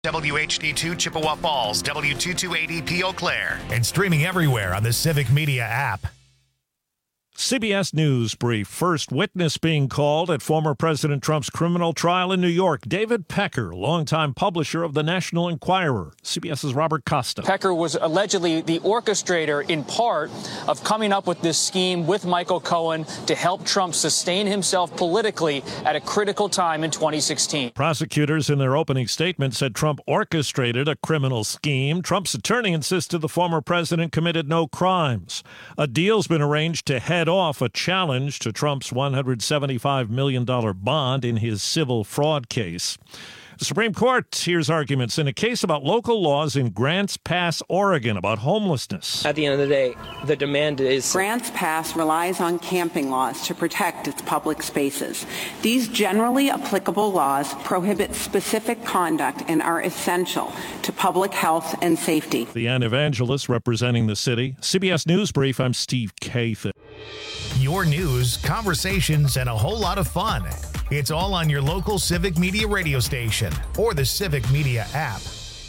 WHD2 Chippewa Falls, W228EP Eau Claire, and streaming everywhere on the Civic Media app. CBS News brief. First witness being called at former President Trump's criminal trial in New York. David Pecker, longtime publisher of the National Enquirer. CBS's Robert Costa. Pecker was allegedly the orchestrator, in part, of coming up with this scheme with Michael Cohen to help Trump sustain himself politically at a critical time in 2016. Prosecutors in their opening statement said Trump orchestrated a criminal scheme. Trump's attorney insisted the former president committed no crimes. A deal's been arranged to head off a challenge to Trump's $175 million bond in his civil fraud case. The Supreme Court hears arguments in a case about local laws in Grants Pass, Oregon, about homelessness. At the end of the day, the demand is... Grants Pass relies on camping laws to protect its public spaces. These generally applicable laws prohibit specific conduct and are essential to public health and safety. The Ann Evangelist representing the city. CBS News Brief, I'm Steve Kathan. Your news, conversations, and a whole lot of fun. It's all on your local Civic Media radio station or the Civic Media app.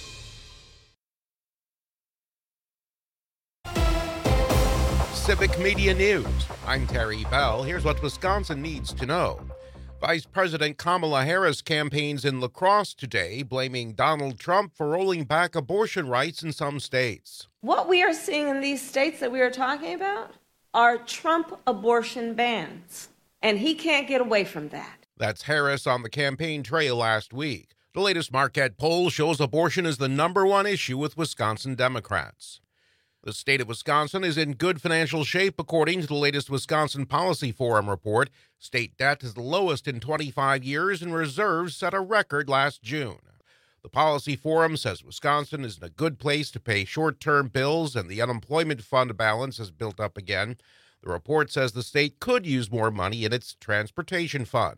Civic Media News. I'm Terry Bell. Here's what Wisconsin needs to know. Vice President Kamala Harris campaigns in La Crosse today, blaming Donald Trump for rolling back abortion rights in some states. What we are seeing in these states that we are talking about are Trump abortion bans, and he can't get away from that. That's Harris on the campaign trail last week. The latest Marquette poll shows abortion is the number one issue with Wisconsin Democrats. The state of Wisconsin is in good financial shape, according to the latest Wisconsin Policy Forum report. State debt is the lowest in 25 years, and reserves set a record last June. The Policy Forum says Wisconsin is in a good place to pay short-term bills, and the unemployment fund balance has built up again. The report says the state could use more money in its transportation fund.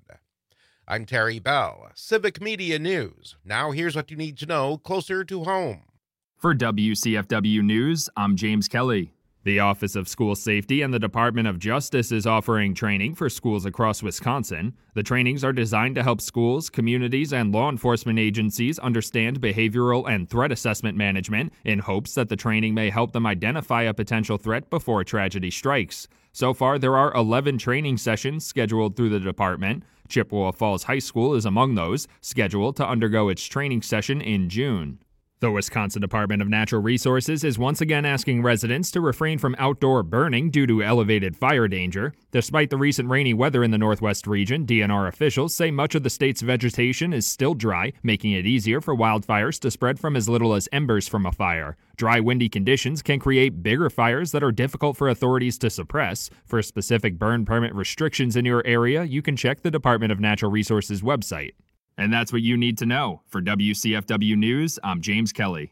I'm Terry Bell, Civic Media News. Now here's what you need to know closer to home. For WCFW News, I'm James Kelly. The Office of School Safety and the Department of Justice is offering training for schools across Wisconsin. The trainings are designed to help schools, communities, and law enforcement agencies understand behavioral and threat assessment management in hopes that the training may help them identify a potential threat before tragedy strikes. So far, there are 11 training sessions scheduled through the department. Chippewa Falls High School is among those, scheduled to undergo its training session in June. The Wisconsin Department of Natural Resources is once again asking residents to refrain from outdoor burning due to elevated fire danger. Despite the recent rainy weather in the Northwest region, DNR officials say much of the state's vegetation is still dry, making it easier for wildfires to spread from as little as embers from a fire. Dry, windy conditions can create bigger fires that are difficult for authorities to suppress. For specific burn permit restrictions in your area, you can check the Department of Natural Resources website. And that's what you need to know. For WCFW News, I'm James Kelly.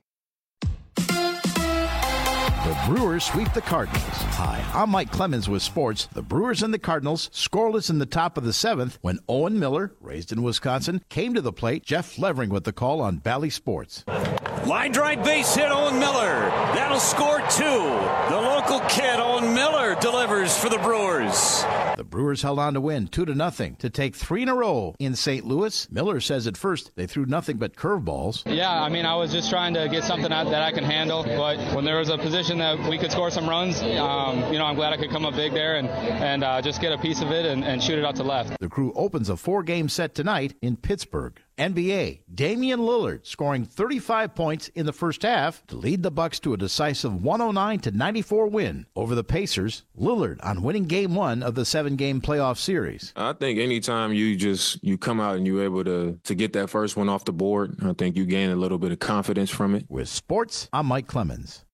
The Brewers sweep the Cardinals. Hi, I'm Mike Clemens with sports. The Brewers and the Cardinals scoreless in the top of the seventh when Owen Miller, raised in Wisconsin, came to the plate. Jeff Levering with the call on Bally Sports. Line drive base hit, Owen Miller. That'll score two. The local kid, Owen Miller, delivers for the Brewers. The Brewers held on to win 2-0 to take 3 in a row in St. Louis. Miller says at first they threw nothing but curveballs. Yeah, I was just trying to get something out that I can handle. But when there was a position that we could score some runs, I'm glad I could come up big there and just get a piece of it and shoot it out to left. The Crew opens a 4-game set tonight in Pittsburgh. NBA, Damian Lillard scoring 35 points in the first half to lead the Bucks to a decisive 109-94 win over the Pacers. Lillard on winning game 1 of the 7-game playoff series. I think anytime you come out and you're able to get that first one off the board, I think you gain a little bit of confidence from it. With sports, I'm Mike Clemens.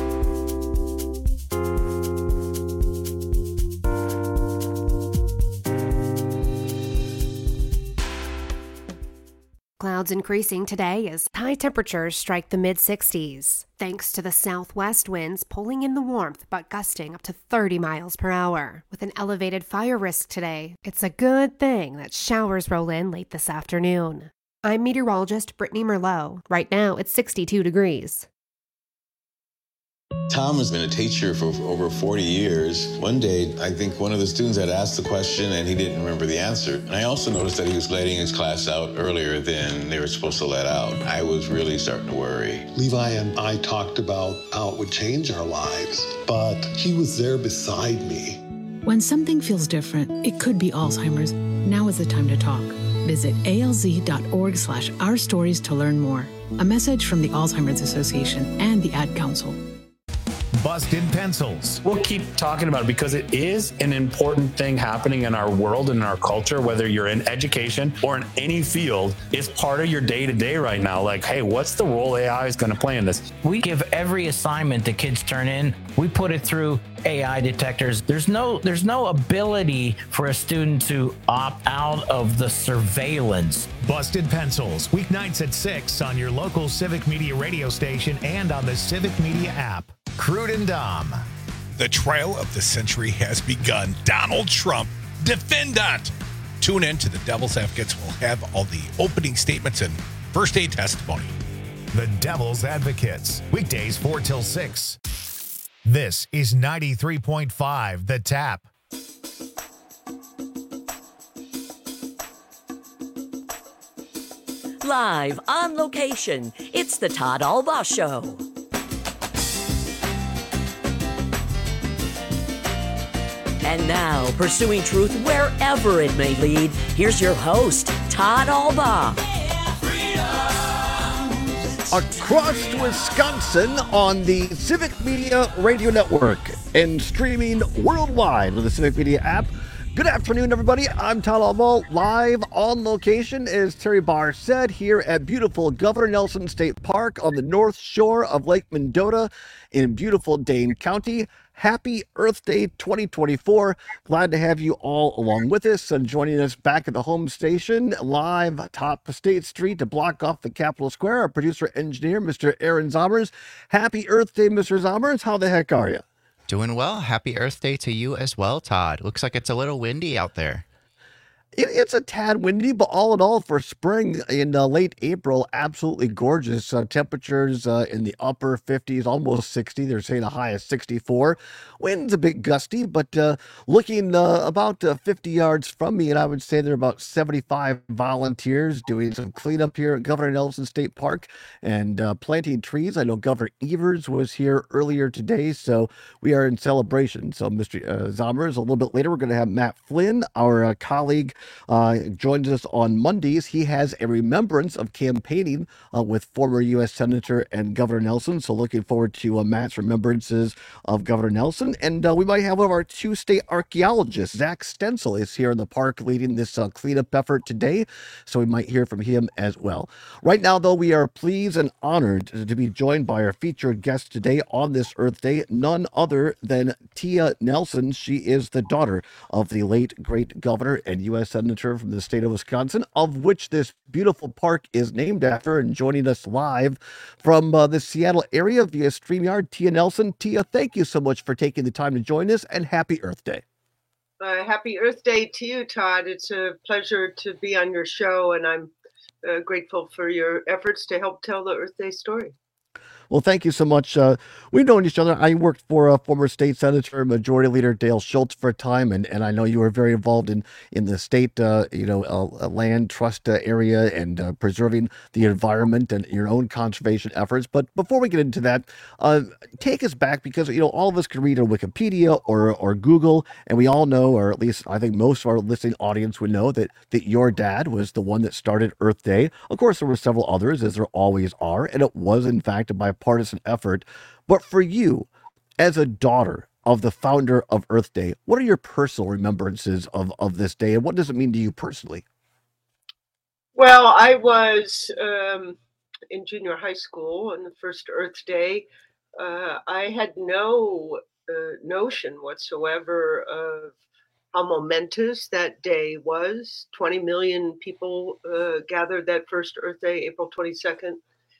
Clouds increasing today as high temperatures strike the mid-60s, thanks to the southwest winds pulling in the warmth but gusting up to 30 miles per hour. With an elevated fire risk today, it's a good thing that showers roll in late this afternoon. I'm meteorologist Brittany Merlot. Right now, it's 62 degrees. Tom has been a teacher for over 40 years. One day, I think one of the students had asked the question and he didn't remember the answer. And I also noticed that he was letting his class out earlier than they were supposed to let out. I was really starting to worry. Levi and I talked about how it would change our lives, but he was there beside me. When something feels different, it could be Alzheimer's. Now is the time to talk. Visit alz.org/ourstories to learn more. A message from the Alzheimer's Association and the Ad Council. Busted Pencils. We'll keep talking about it because it is an important thing happening in our world and in our culture, whether you're in education or in any field. It's part of your day-to-day right now. Like, hey, what's the role AI is going to play in this? We give every assignment the kids turn in, we put it through AI detectors. There's no ability for a student to opt out of the surveillance. Busted Pencils, weeknights at 6 on your local Civic Media radio station and on the Civic Media app. Crude and Dom. The trial of the century has begun. Donald Trump, defendant. Tune in to The Devil's Advocates. We'll have all the opening statements and first aid testimony. The Devil's Advocates, weekdays 4 till 6. This is 93.5 The Tap. Live on location, it's the Todd Albaugh Show. And now, pursuing truth wherever it may lead, here's your host, Todd Albaugh. Across Wisconsin on the Civic Media Radio Network and streaming worldwide with the Civic Media app. Good afternoon, everybody. I'm Todd Albaugh, live on location, as Terry Barr said, here at beautiful Governor Nelson State Park on the north shore of Lake Mendota in beautiful Dane County. Happy Earth Day 2024. Glad to have you all along with us and joining us back at the home station, live atop State Street to block off the Capitol Square. Our producer engineer, Mr. Aaron Zommers. Happy Earth Day, Mr. Zommers. How the heck are you? Doing well. Happy Earth Day to you as well, Todd. Looks like it's a little windy out there. It's a tad windy, but all in all, for spring in late April, absolutely gorgeous. Temperatures in the upper 50s, almost 60. They're saying a high of 64. Wind's a bit gusty, but looking about 50 yards from me, and I would say there are about 75 volunteers doing some cleanup here at Governor Nelson State Park and planting trees. I know Governor Evers was here earlier today, so we are in celebration. So, Mr. Zommers, a little bit later, we're going to have Matt Flynn, our colleague, joins us on Mondays. He has a remembrance of campaigning with former U.S. Senator and Governor Nelson. So looking forward to Matt's remembrances of Governor Nelson. And we might have one of our two state archaeologists, Zach Stencil, is here in the park leading this cleanup effort today. So we might hear from him as well. Right now, though, we are pleased and honored to be joined by our featured guest today on this Earth Day, none other than Tia Nelson. She is the daughter of the late great governor and U.S. Senator from the state of Wisconsin, of which this beautiful park is named after. And joining us live from the Seattle area via StreamYard, Tia Nelson. Tia, thank you so much for taking the time to join us, and happy Earth Day. Happy Earth Day to you, Todd. It's a pleasure to be on your show, and I'm grateful for your efforts to help tell the Earth Day story. Well, thank you so much. We've known each other. I worked for former state senator, Majority Leader Dale Schultz for a time, and I know you were very involved in the state, land trust area and preserving the environment and your own conservation efforts. But before we get into that, take us back, because all of us can read on Wikipedia or Google, and we all know, or at least I think most of our listening audience would know, that your dad was the one that started Earth Day. Of course, there were several others, as there always are, and it was in fact a bipartisan effort. But for you, as a daughter of the founder of Earth Day, what are your personal remembrances of this day, and what does it mean to you personally? Well, I was in junior high school on the first Earth Day. I had no notion whatsoever of how momentous that day was. 20 million people gathered that first Earth Day, April 22nd.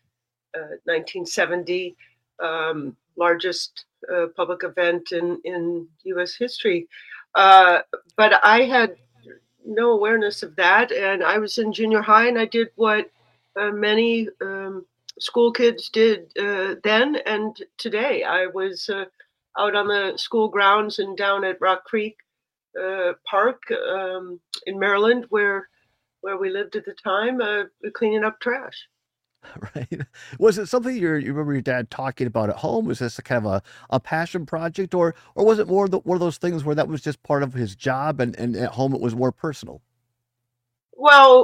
1970, largest public event in U.S. history. But I had no awareness of that, and I was in junior high, and I did what many school kids did then and today. I was out on the school grounds and down at Rock Creek Park in Maryland, where we lived at the time, cleaning up trash. Right. Was it something you remember your dad talking about at home? Was this a kind of a passion project, or was it more one of those things where that was just part of his job, and at home it was more personal? Well,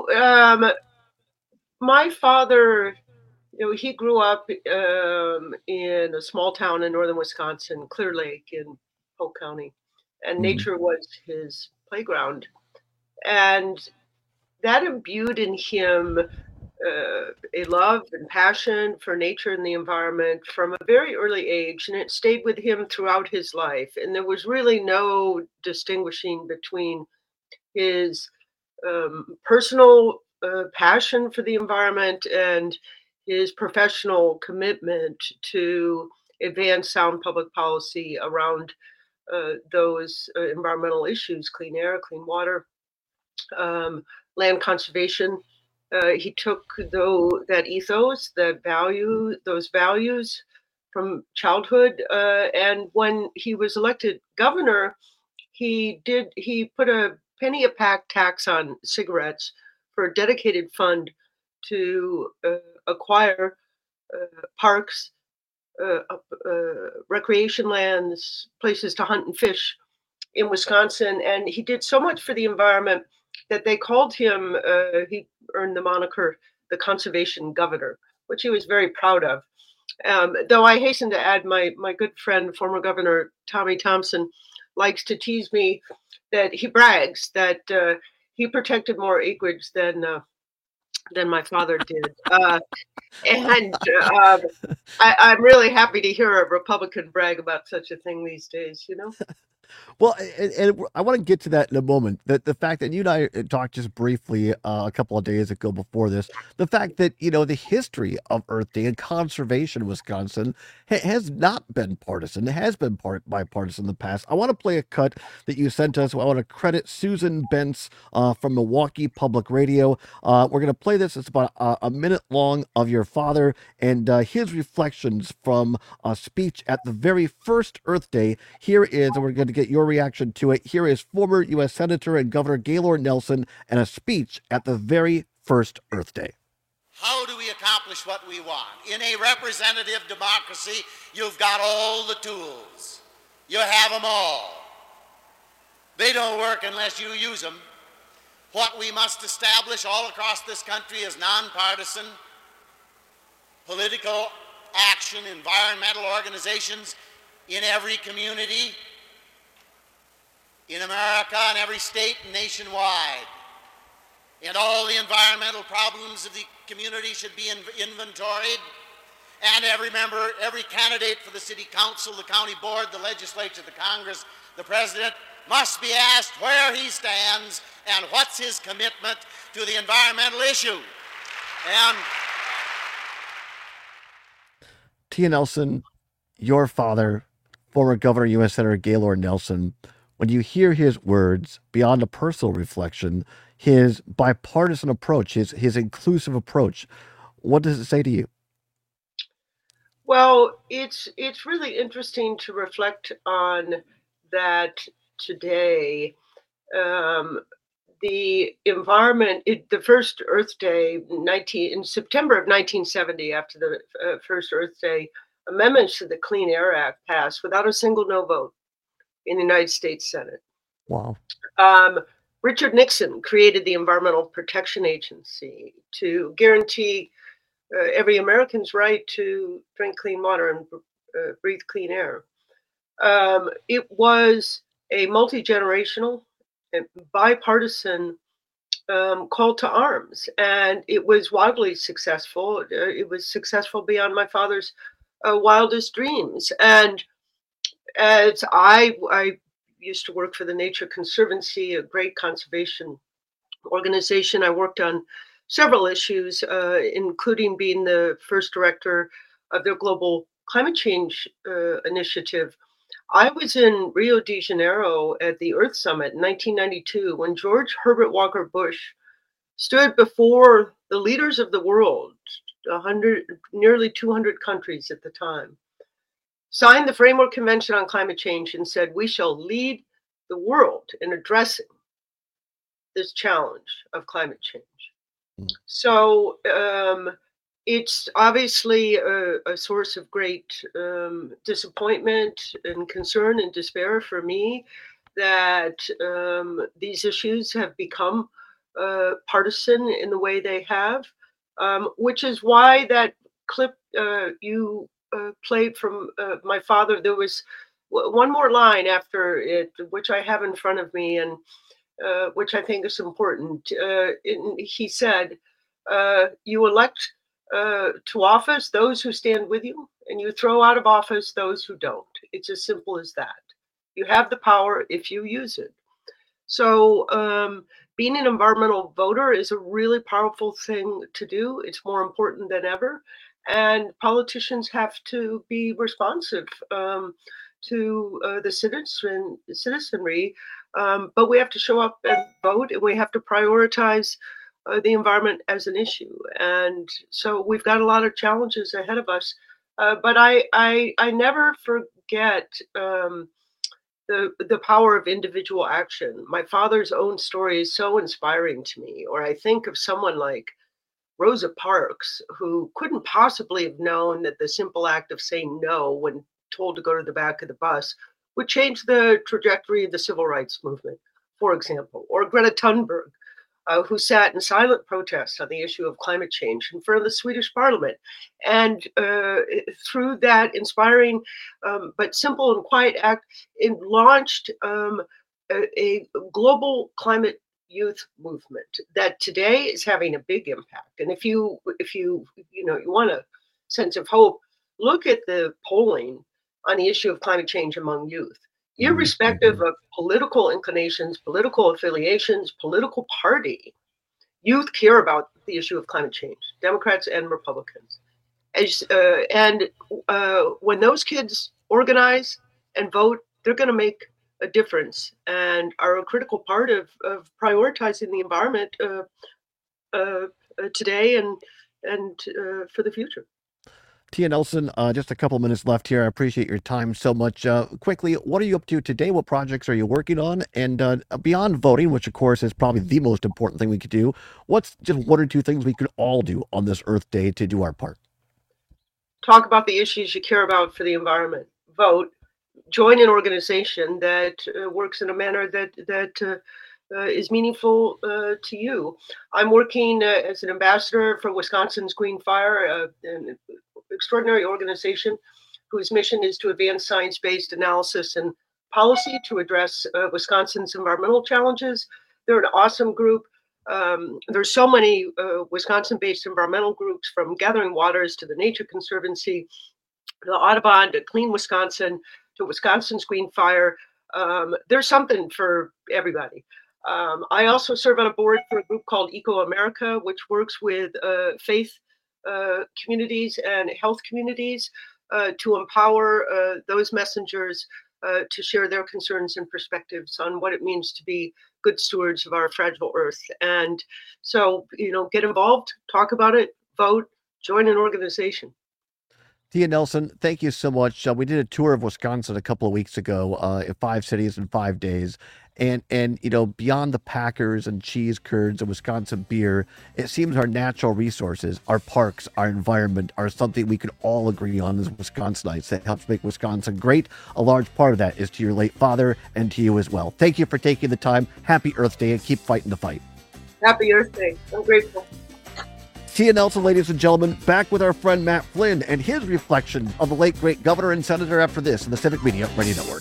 my father, he grew up in a small town in northern Wisconsin, Clear Lake in Polk County, and nature was his playground, and that imbued in him a love and passion for nature and the environment from a very early age, and it stayed with him throughout his life. And there was really no distinguishing between his personal passion for the environment and his professional commitment to advance sound public policy around those environmental issues: clean air, clean water, land conservation. He took that ethos, those values from childhood, and when he was elected governor, he put a penny a pack tax on cigarettes for a dedicated fund to acquire parks, recreation lands, places to hunt and fish in Wisconsin, and he did so much for the environment that they called him, he earned the moniker, the Conservation Governor, which he was very proud of. Though I hasten to add, my good friend, former Governor Tommy Thompson, likes to tease me that he brags that he protected more acreage than my father did. I'm really happy to hear a Republican brag about such a thing these days, Well, and I want to get to that in a moment. That the fact that you and I talked just briefly a couple of days ago before this, the fact that the history of Earth Day and conservation in Wisconsin has not been partisan. It has been bipartisan in the past. I want to play a cut that you sent us. I want to credit Susan Bentz from Milwaukee Public Radio. We're going to play this. It's about a minute long of your father and his reflections from a speech at the very first Earth Day. Here is, and we're going to get your reaction to it. Here is former U.S. Senator and Governor Gaylord Nelson and a speech at the very first Earth Day. How do we accomplish what we want? In a representative democracy, you've got all the tools. You have them all. They don't work unless you use them. What we must establish all across this country is nonpartisan political action, environmental organizations in every community in America, in every state and nationwide. And all the environmental problems of the community should be inventoried. And every member, every candidate for the city council, the county board, the legislature, the Congress, the president must be asked where he stands and what's his commitment to the environmental issue. And Tia Nelson, your father, former Governor, U.S. Senator Gaylord Nelson, when you hear his words, beyond a personal reflection, his bipartisan approach, his inclusive approach, what does it say to you? Well, it's really interesting to reflect on that today. The environment, the first Earth Day, in September of 1970, after the first Earth Day, amendments to the Clean Air Act passed without a single no vote in the United States Senate. Wow. Richard Nixon created the Environmental Protection Agency to guarantee every American's right to drink clean water and breathe clean air. It was a multi-generational and bipartisan call to arms, and it was wildly successful. It was successful beyond my father's wildest dreams. And as I used to work for the Nature Conservancy, a great conservation organization. I worked on several issues, including being the first director of their global climate change initiative. I was in Rio de Janeiro at the Earth Summit in 1992 when George Herbert Walker Bush stood before the leaders of the world, nearly 200 countries at the time, signed the Framework Convention on Climate Change and said, we shall lead the world in addressing this challenge of climate change. So it's obviously a source of great disappointment and concern and despair for me that these issues have become partisan in the way they have, which is why that clip you played from my father, there was one more line after it, which I have in front of me, and which I think is important. He said, you elect to office those who stand with you, and you throw out of office those who don't. It's as simple as that. You have the power if you use it. So being an environmental voter is a really powerful thing to do. It's more important than ever. And politicians have to be responsive to the citizenry. But we have to show up and vote, and we have to prioritize the environment as an issue. And so we've got a lot of challenges ahead of us. But I never forget the power of individual action. My father's own story is so inspiring to me. Or I think of someone like Rosa Parks, who couldn't possibly have known that the simple act of saying no when told to go to the back of the bus would change the trajectory of the civil rights movement, for example. Or Greta Thunberg, who sat in silent protest on the issue of climate change in front of the Swedish parliament. And through that inspiring but simple and quiet act, it launched a global climate youth movement that today is having a big impact. And if you want a sense of hope, look at the polling on the issue of climate change among youth. Irrespective of political inclinations, political affiliations, political party, youth care about the issue of climate change, Democrats and Republicans. When those kids organize and vote, they're going to make a difference and are a critical part of prioritizing the environment today and for the future. Tia Nelson, just a couple minutes left here. I appreciate your time so much. Quickly, what are you up to today? What projects are you working on? And beyond voting, which of course is probably the most important thing we could do, what's just one or two things we could all do on this Earth Day to do our part? Talk about the issues you care about for the environment. Vote. Join an organization that works in a manner that is meaningful to you. I'm working as an ambassador for Wisconsin's Green Fire, an extraordinary organization whose mission is to advance science-based analysis and policy to address Wisconsin's environmental challenges. They're an awesome group. There's so many Wisconsin-based environmental groups, from Gathering Waters to the Nature Conservancy, the Audubon, to Clean Wisconsin, to Wisconsin's Green Fire. There's something for everybody. I also serve on a board for a group called Eco America, which works with faith communities and health communities to empower those messengers to share their concerns and perspectives on what it means to be good stewards of our fragile Earth. And so, get involved, talk about it, vote, join an organization. Tia Nelson, thank you so much. We did a tour of Wisconsin a couple of weeks ago in 5 cities in 5 days. And beyond the Packers and cheese curds and Wisconsin beer, it seems our natural resources, our parks, our environment are something we can all agree on as Wisconsinites that helps make Wisconsin great. A large part of that is to your late father and to you as well. Thank you for taking the time. Happy Earth Day and keep fighting the fight. Happy Earth Day. I'm grateful. Tia Nelson, ladies and gentlemen, back with our friend Matt Flynn and his reflection of the late great governor and senator after this in the Civic Media Radio Network.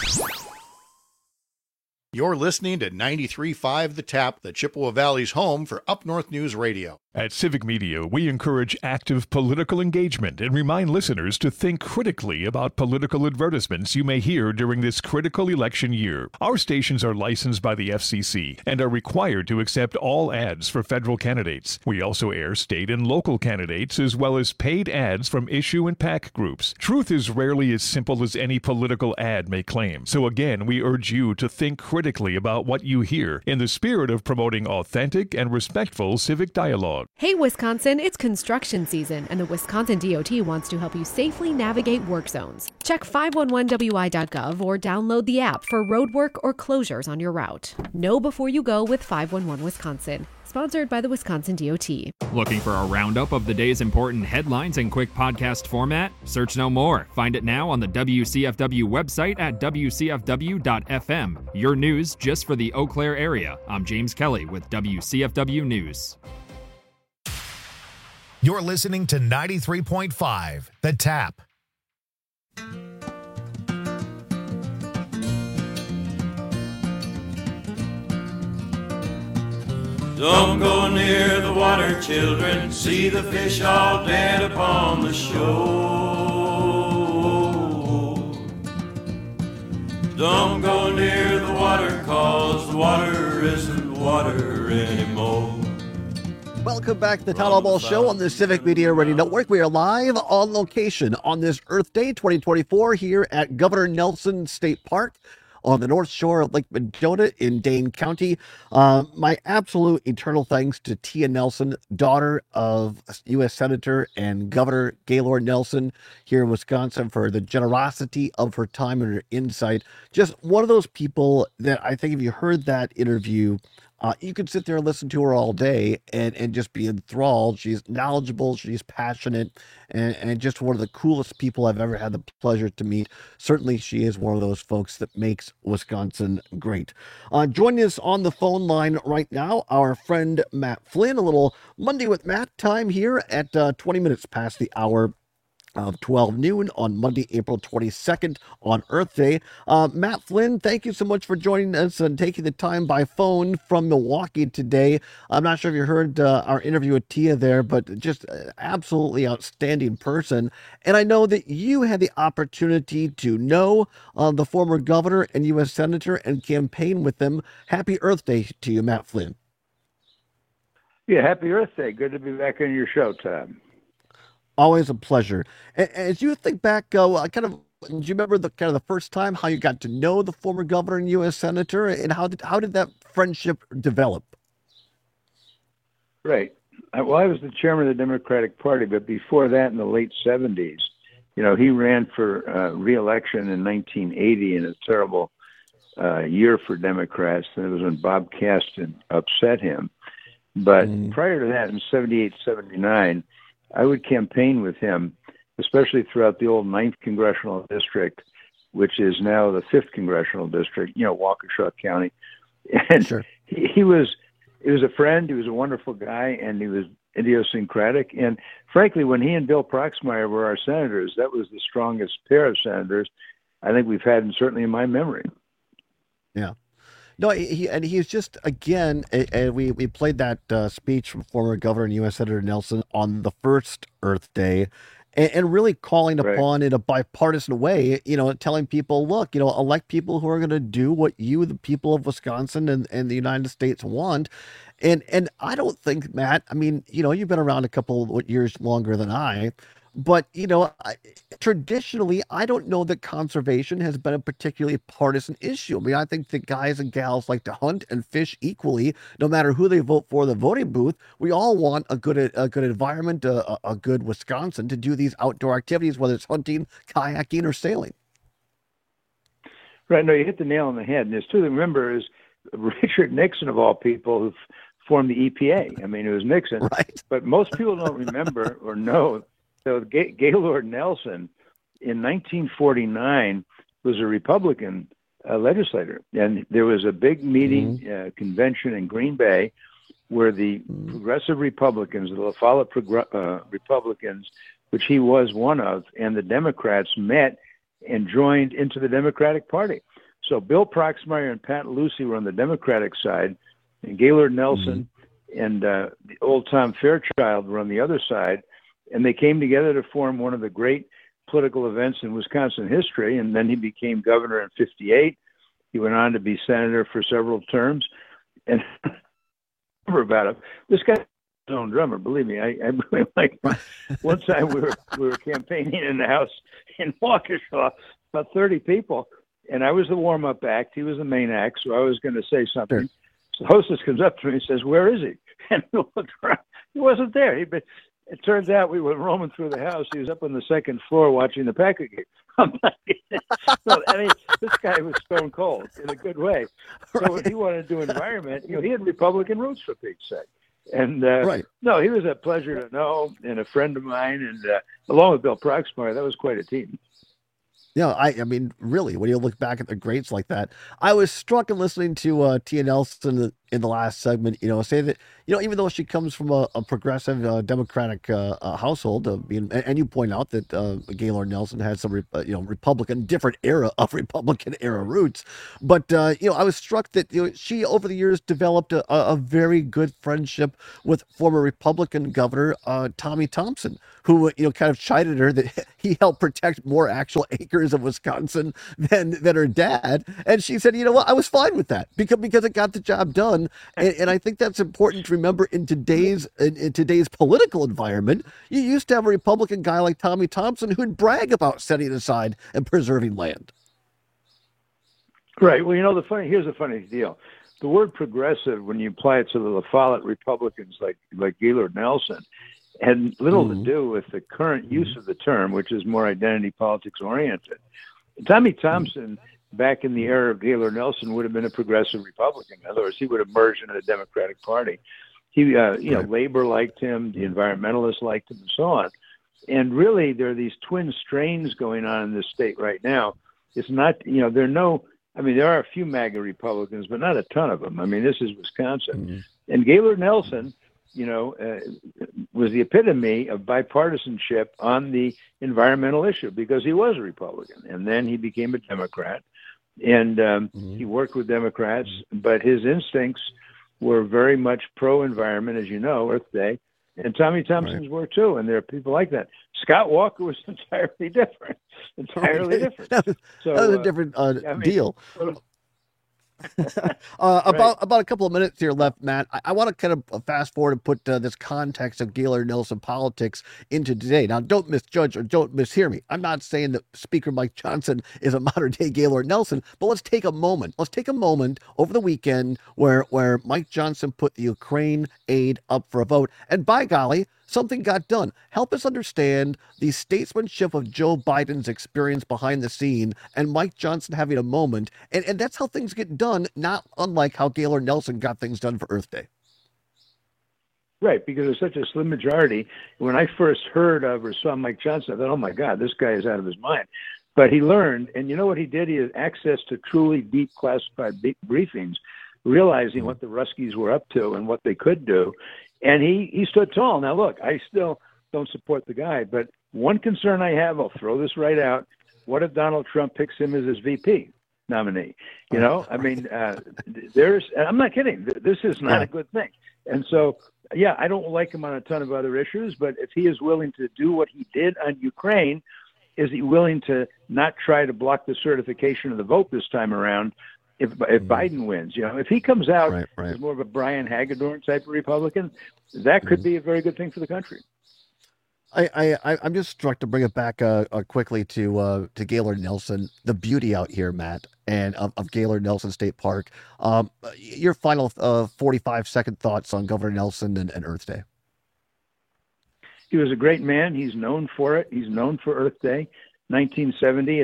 You're listening to 93.5 The Tap, the Chippewa Valley's home for Up North News Radio. At Civic Media, we encourage active political engagement and remind listeners to think critically about political advertisements you may hear during this critical election year. Our stations are licensed by the FCC and are required to accept all ads for federal candidates. We also air state and local candidates as well as paid ads from issue and PAC groups. Truth is rarely as simple as any political ad may claim. So again, we urge you to think critically critically about what you hear in the spirit of promoting authentic and respectful civic dialogue. Hey, Wisconsin, it's construction season, and the Wisconsin DOT wants to help you safely navigate work zones. Check 511wi.gov or download the app for road work or closures on your route. Know before you go with 511 Wisconsin. Sponsored by the Wisconsin DOT. Looking for a roundup of the day's important headlines in quick podcast format? Search no more. Find it now on the WCFW website at wcfw.fm. Your news just for the Eau Claire area. I'm James Kelly with WCFW News. You're listening to 93.5, The Tap. Don't go near the water, children. See the fish all dead upon the shore. Don't go near the water, 'cause the water isn't water anymore. Welcome back to the Town Hall Ball Show on the Civic Media Radio Network. We are live on location on this Earth Day 2024 here at Governor Nelson State Park on the north shore of Lake Mendota in Dane County. My absolute eternal thanks to Tia Nelson, daughter of U.S. Senator and Governor Gaylord Nelson here in Wisconsin, for the generosity of her time and her insight. Just one of those people that I think if you heard that interview, you could sit there and listen to her all day and just be enthralled. She's knowledgeable, she's passionate, and just one of the coolest people I've ever had the pleasure to meet. Certainly she is one of those folks that makes Wisconsin great. Joining us on the phone line right now, our friend Matt Flynn. A little Monday with Matt time here at 20 minutes past the hour of 12 noon on Monday, April 22nd on Earth Day. Matt Flynn, thank you so much for joining us and taking the time by phone from Milwaukee today. I'm not sure if you heard our interview with Tia there, but just absolutely outstanding person. And I know that you had the opportunity to know the former governor and U.S. Senator and campaign with them. Happy Earth Day to you, Matt Flynn. Yeah, happy Earth Day. Good to be back on your show, Tom. Always a pleasure. As you think back, do you remember the first time how you got to know the former governor and U.S. Senator, and how did that friendship develop? Right. Well, I was the chairman of the Democratic Party, but before that, in the late 70s, he ran for re-election in 1980 in a terrible year for Democrats. And it was when Bob Caston upset him. But prior to that, in 78, 79, I would campaign with him, especially throughout the old 9th Congressional District, which is now the 5th Congressional District, Waukesha County. And sure. he was a friend. He was a wonderful guy, and he was idiosyncratic. And frankly, when he and Bill Proxmire were our senators, that was the strongest pair of senators I think we've had, and certainly in my memory. Yeah. No, he's just, again, and we played that speech from former Governor and U.S. Senator Nelson on the first Earth Day, and really calling upon in a bipartisan way, telling people, look, elect people who are going to do what you, the people of Wisconsin and the United States want. And I don't think, Matt, you've been around a couple of years longer than I, but, traditionally, I don't know that conservation has been a particularly partisan issue. I think that guys and gals like to hunt and fish equally, no matter who they vote for in the voting booth. We all want a good environment, a good Wisconsin to do these outdoor activities, whether it's hunting, kayaking, or sailing. Right. No, you hit the nail on the head. And there's two to remember is Richard Nixon, of all people, who formed the EPA. It was Nixon. Right. But most people don't remember or know. So Gaylord Nelson, in 1949, was a Republican legislator. And there was a big meeting, convention in Green Bay, where the progressive Republicans, the La Follette Republicans, which he was one of, and the Democrats met and joined into the Democratic Party. So Bill Proxmire and Pat Lucey were on the Democratic side, and Gaylord Nelson and the old Tom Fairchild were on the other side. And they came together to form one of the great political events in Wisconsin history. And then he became governor in 58. He went on to be senator for several terms. And I remember about him. This guy was his own drummer, believe me. I really like. One time we were campaigning in the house in Waukesha, about 30 people. and I was the warm-up act. He was the main act, so I was going to say something. Sure. So the hostess comes up to me and says, "Where is he?" And we looked around. He wasn't there. It turns out we were roaming through the house. He was up on the second floor watching the Packer game. I'm not kidding. So, I mean, this guy was stone cold in a good way. So if he wanted to do environment, he had Republican roots, for Pete's sake. And no, he was a pleasure to know and a friend of mine. And along with Bill Proxmire, that was quite a team. Yeah, I mean, really, when you look back at the greats like that, I was struck in listening to Tia Nelson in the last segment, say that, even though she comes from a progressive Democratic household, and you point out that Gaylord Nelson had some, Republican, different era of Republican era roots. But, I was struck that, she over the years developed a very good friendship with former Republican Governor Tommy Thompson, who, kind of chided her that he helped protect more actual acres of Wisconsin than her dad. And she said, you know what, I was fine with that because it got the job done. And I think that's important to remember in today's political environment. You used to have a Republican guy like Tommy Thompson who'd brag about setting aside and preserving land. Right. Well, here's the funny deal. The word progressive, when you apply it to the La Follette Republicans like Gaylord Nelson, had little to do with the current use of the term, which is more identity politics oriented. Tommy Thompson, back in the era of Gaylord Nelson, would have been a progressive Republican. In other words, he would have merged into the Democratic Party. He, Labor liked him, the environmentalists liked him, and so on. And really, there are these twin strains going on in this state right now. It's not, there are a few MAGA Republicans, but not a ton of them. I mean, this is Wisconsin. And Gaylord Nelson, was the epitome of bipartisanship on the environmental issue because he was a Republican. And then he became a Democrat. And he worked with Democrats, but his instincts were very much pro-environment, as you know, Earth Day. And Tommy Thompson's were too, and there are people like that. Scott Walker was entirely different. That was a different deal. About a couple of minutes here left, Matt. I want to kind of fast forward and put this context of Gaylord Nelson politics into today. Now, don't misjudge or don't mishear me. I'm not saying that Speaker Mike Johnson is a modern day Gaylord Nelson, but let's take a moment. Let's take a moment over the weekend where Mike Johnson put the Ukraine aid up for a vote, and by golly, something got done. Help us understand the statesmanship of Joe Biden's experience behind the scene and Mike Johnson having a moment. And that's how things get done, not unlike how Gaylord Nelson got things done for Earth Day. Right, because there's such a slim majority. When I first heard of or saw Mike Johnson, I thought, oh my God, this guy is out of his mind. But he learned, and you know what he did? He had access to truly deep classified briefings, realizing what the Ruskies were up to and what they could do. And he stood tall. Now, look, I still don't support the guy, but one concern I have, I'll throw this right out. What if Donald Trump picks him as his VP nominee? I mean, I'm not kidding. This is not a good thing. And so, yeah, I don't like him on a ton of other issues, but if he is willing to do what he did on Ukraine, is he willing to not try to block the certification of the vote this time around? If Biden wins, if he comes out as more of a Brian Hagedorn type of Republican, that could be a very good thing for the country. I'm just struck to bring it back quickly to Gaylord Nelson, the beauty out here, Matt, and of Gaylord Nelson State Park. Your final 45-second thoughts on Governor Nelson and Earth Day. He was a great man. He's known for it. He's known for Earth Day. 1970.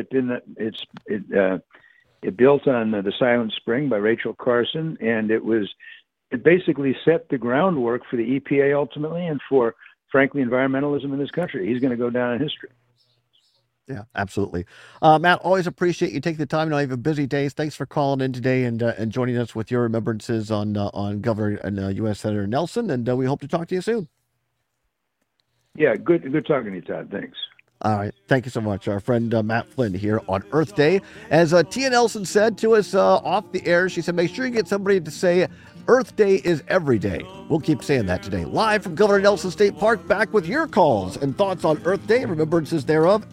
It built on The Silent Spring by Rachel Carson, and it basically set the groundwork for the EPA ultimately and for, frankly, environmentalism in this country. He's going to go down in history. Yeah, absolutely. Matt, always appreciate you taking the time. I know you have a busy day. Thanks for calling in today and joining us with your remembrances on Governor and U.S. Senator Nelson, and we hope to talk to you soon. Yeah, good talking to you, Todd. Thanks. All right. Thank you so much. Our friend Matt Flynn here on Earth Day. As Tia Nelson said to us off the air, she said, make sure you get somebody to say Earth Day is every day. We'll keep saying that today. Live from Governor Nelson State Park, back with your calls and thoughts on Earth Day, remembrances thereof,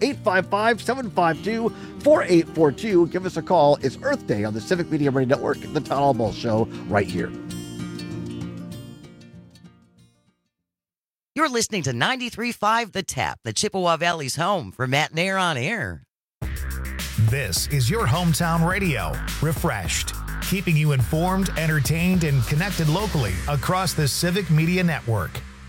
855-752-4842. Give us a call. It's Earth Day on the Civic Media Radio Network, the Todd Albaugh Show, right here. You're listening to 93.5 The Tap, the Chippewa Valley's home for Matt Nair on Air. This is your hometown radio, refreshed, keeping you informed, entertained, and connected locally across the Civic Media Network.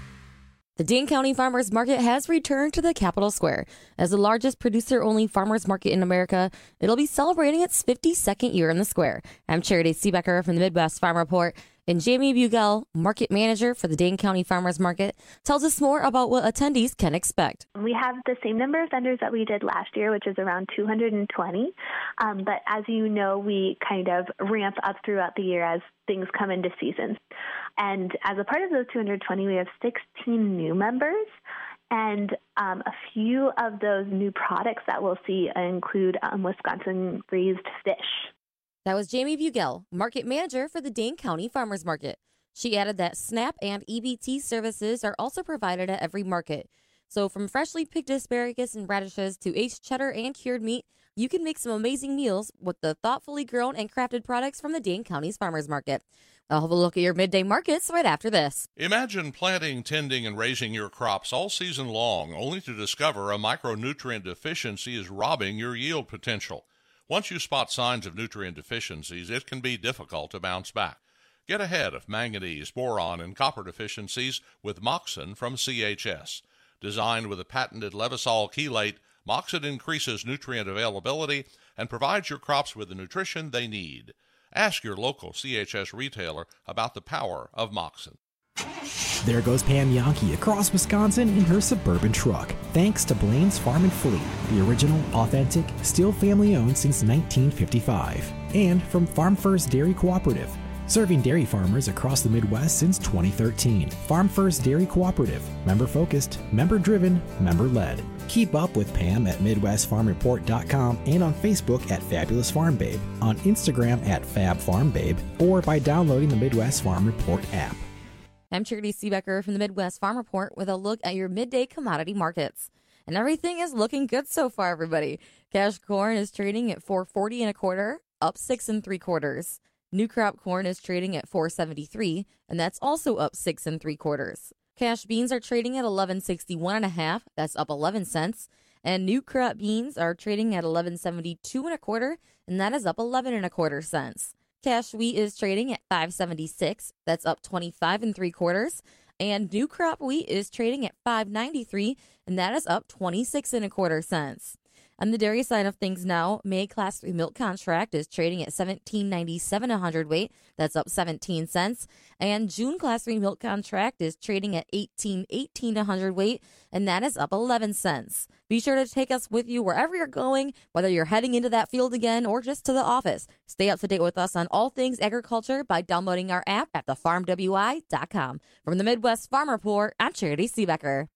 The Dane County Farmers Market has returned to the Capitol Square. As the largest producer-only farmers market in America, it'll be celebrating its 52nd year in the square. I'm Charity Seebecker from the Midwest Farm Report, and Jamie Bugel, market manager for the Dane County Farmers Market, tells us more about what attendees can expect. We have the same number of vendors that we did last year, which is around 220. But as you know, we kind of ramp up throughout the year as things come into season. And as a part of those 220, we have 16 new members. And a few of those new products that we'll see include Wisconsin raised fish. That was Jamie Bugel, market manager for the Dane County Farmers Market. She added that SNAP and EBT services are also provided at every market. So from freshly picked asparagus and radishes to aged cheddar and cured meat, you can make some amazing meals with the thoughtfully grown and crafted products from the Dane County's Farmers Market. I'll have a look at your midday markets right after this. Imagine planting, tending, and raising your crops all season long, only to discover a micronutrient deficiency is robbing your yield potential. Once you spot signs of nutrient deficiencies, it can be difficult to bounce back. Get ahead of manganese, boron, and copper deficiencies with Moxon from CHS. Designed with a patented Levosol chelate, Moxon increases nutrient availability and provides your crops with the nutrition they need. Ask your local CHS retailer about the power of Moxon. There goes Pam Yankee across Wisconsin in her Suburban truck, thanks to Blaine's Farm and Fleet, the original, authentic, still family-owned since 1955. And from Farm First Dairy Cooperative, serving dairy farmers across the Midwest since 2013. Farm First Dairy Cooperative, member-focused, member-driven, member-led. Keep up with Pam at MidwestFarmReport.com and on Facebook at Fabulous Farm Babe, on Instagram at Fab Farm Babe, or by downloading the Midwest Farm Report app. I'm Charity Seebecker from the Midwest Farm Report with a look at your midday commodity markets. And everything is looking good so far, everybody. Cash corn is trading at $4.40 1/4, up 6 3/4. New crop corn is trading at $4.73, and that's also up 6 3/4. Cash beans are trading at $11.61 1/2, that's up 11 cents. And new crop beans are trading at $11.72 1/4, and that is up 11 1/4 cents. Cash wheat is trading at $5.76, that's up 25 3/4. And new crop wheat is trading at $5.93, and that is up 26 1/4 cents. On the dairy side of things now, May Class 3 milk contract is trading at $17.97 a hundredweight. That's up 17 cents. And June Class 3 milk contract is trading at $18.18 a hundredweight, and that is up 11 cents. Be sure to take us with you wherever you're going, whether you're heading into that field again or just to the office. Stay up to date with us on all things agriculture by downloading our app at thefarmwi.com. From the Midwest Farm Report, I'm Charity Seebecker.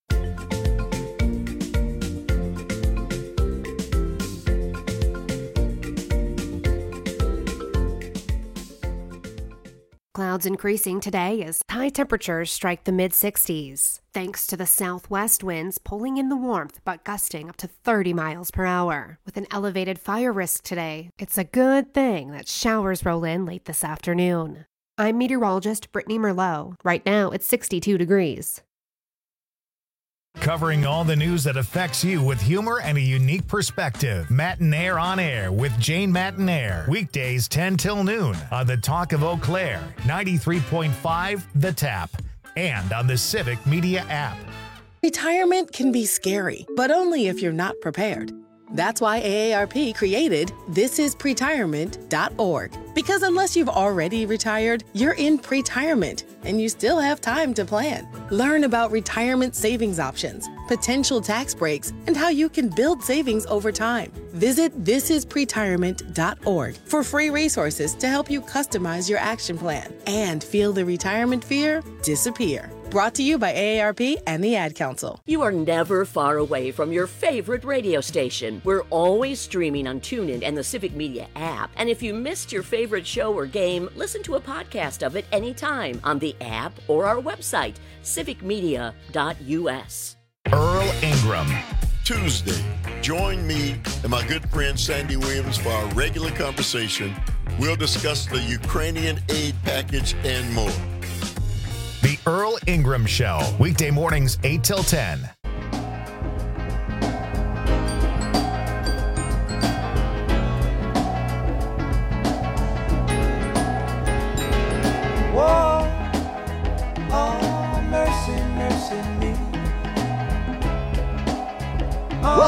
Clouds increasing today as high temperatures strike the mid-60s, thanks to the southwest winds pulling in the warmth but gusting up to 30 miles per hour. With an elevated fire risk today, it's a good thing that showers roll in late this afternoon. I'm meteorologist Brittany Merlot. Right now, it's 62 degrees. Covering all the news that affects you with humor and a unique perspective. Matinaire on Air with Jane Matinaire. Weekdays 10 till noon on the Talk of Eau Claire, 93.5 The Tap, and on the Civic Media app. Retirement can be scary, but only if you're not prepared. That's why AARP created thisispretirement.org. Because unless you've already retired, you're in pretirement, and you still have time to plan. Learn about retirement savings options, potential tax breaks, and how you can build savings over time. Visit thisispretirement.org for free resources to help you customize your action plan and feel the retirement fear disappear. Brought to you by AARP and the Ad Council. You are never far away from your favorite radio station. We're always streaming on TuneIn and the Civic Media app. And if you missed your favorite show or game, listen to a podcast of it anytime on the app or our website, civicmedia.us. Earl Ingram. Tuesday, join me and my good friend Sandy Williams for our regular conversation. We'll discuss the Ukrainian aid package and more. The Earl Ingram Show, weekday mornings 8 till 10.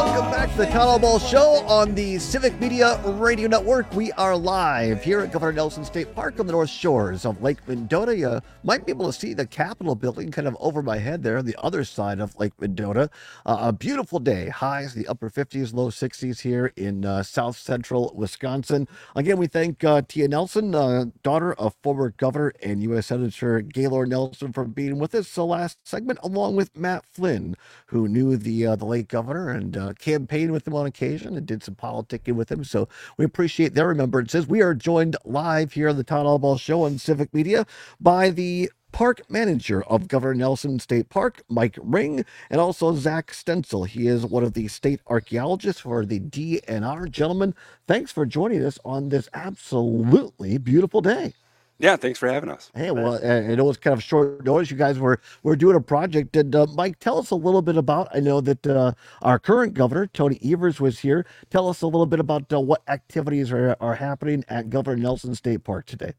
Welcome back to the Cotton Ball Show on the Civic Media Radio Network. We are live here at Governor Nelson State Park on the north shores of Lake Mendota. You might be able to see the Capitol building kind of over my head there on the other side of Lake Mendota. A beautiful day. Highs in the upper 50s, low 60s here in south central Wisconsin. Again, we thank Tia Nelson, daughter of former Governor and U.S. Senator Gaylord Nelson, for being with us the last segment, along with Matt Flynn, who knew the late governor and campaigned with him on occasion and did some politicking with him. So we appreciate their remembrances. We are joined live here on the Todd Allball Show on Civic Media by the park manager of Governor Nelson State Park, Mike Ring, and also Zach Stencil. He is one of the state archaeologists for the DNR. Gentlemen, thanks for joining us on this absolutely beautiful day. Yeah, thanks for having us. Hey, well, I know it's kind of short notice. You guys were doing a project. Did Mike tell us a little bit about? I know that our current governor, Tony Evers, was here. Tell us a little bit about what activities are happening at Governor Nelson State Park today.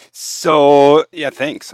So, yeah, thanks.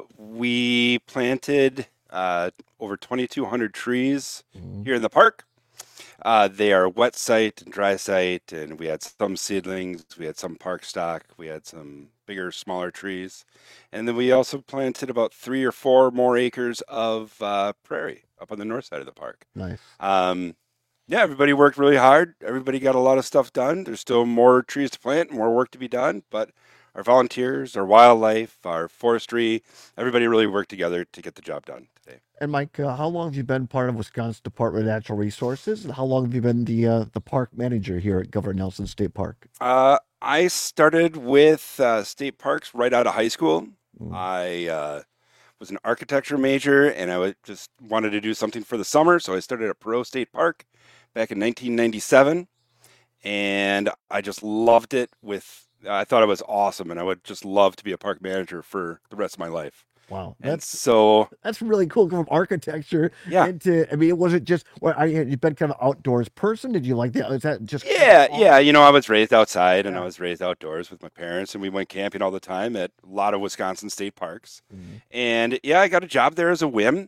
We planted over 2,200 trees here in the park. They are wet site and dry site, and we had some seedlings, we had some park stock, we had some bigger, smaller trees. And then we also planted about 3 or 4 more acres of prairie up on the north side of the park. Nice. Yeah, everybody worked really hard. Everybody got a lot of stuff done. There's still more trees to plant, more work to be done, but our volunteers, our wildlife, our forestry, everybody really worked together to get the job done today. And Mike, how long have you been part of Wisconsin Department of Natural Resources, and how long have you been the park manager here at Governor Nelson State Park? I started with state parks right out of high school. I was an architecture major, and I just wanted to do something for the summer, so I started at Perot State Park back in 1997, and I just loved it. I thought it was awesome, and I would just love to be a park manager for the rest of my life. Wow, that's really cool. From architecture, into, I mean, it wasn't just. You've been kind of outdoors person. Did you like that? Is that just? Yeah. You know, I was raised outside, and I was raised outdoors with my parents, and we went camping all the time at a lot of Wisconsin state parks. And yeah, I got a job there as a whim.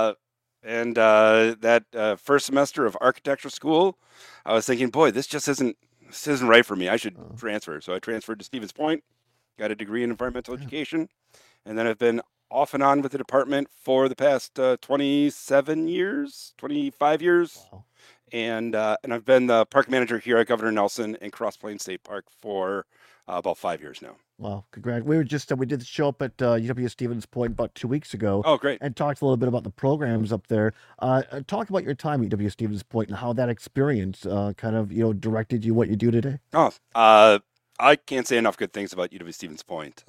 And that first semester of architecture school, I was thinking, boy, this isn't right for me. I should transfer. So I transferred to Stevens Point, got a degree in environmental education, and then I've been off and on with the department for the past 25 years. Wow. And I've been the park manager here at Governor Nelson and Cross Plains State Park for about 5 years now. Wow, congrats. We did the show up at UW Stevens Point about 2 weeks ago. Oh, great. And talked a little bit about the programs up there. Talk about your time at UW Stevens Point and how that experience kind of, directed you what you do today. I can't say enough good things about UW Stevens Point.